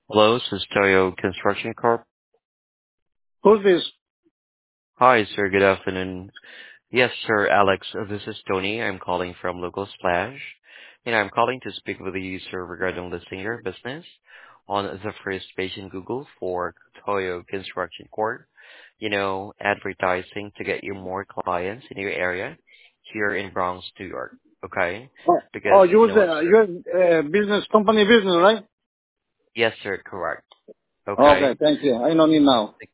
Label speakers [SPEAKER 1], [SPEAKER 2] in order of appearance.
[SPEAKER 1] Hello, this is Toyo Construction Corp.
[SPEAKER 2] Who's this?
[SPEAKER 1] Hi, sir. Good afternoon. Yes, sir, Alex. This is Tony. I'm calling from Local Splash, and I'm calling to speak with you, sir, regarding listing your business on the first page in Google for Toyo Construction Corp. Advertising to get you more clients in your area here in Bronx, New York. Okay?
[SPEAKER 2] Oh,
[SPEAKER 1] Because
[SPEAKER 2] you
[SPEAKER 1] you
[SPEAKER 2] was
[SPEAKER 1] know what, sir?
[SPEAKER 2] you're business company business, right?
[SPEAKER 1] Yes, sir. Correct.
[SPEAKER 2] Okay,
[SPEAKER 1] Okay.
[SPEAKER 2] thank you. I know you now.